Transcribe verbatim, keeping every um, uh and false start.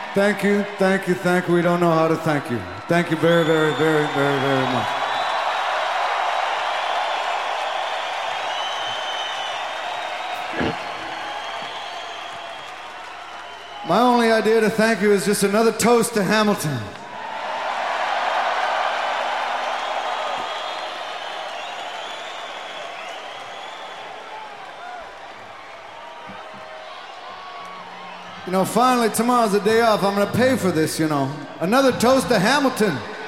Thank you, thank you, thank you. We don't know how to thank you. Thank you very, very, very, very, very much. My only idea to thank you is just another toast to Hamilton. You know, finally, tomorrow's the day off. I'm gonna pay for this, you know. Another toast to Hamilton.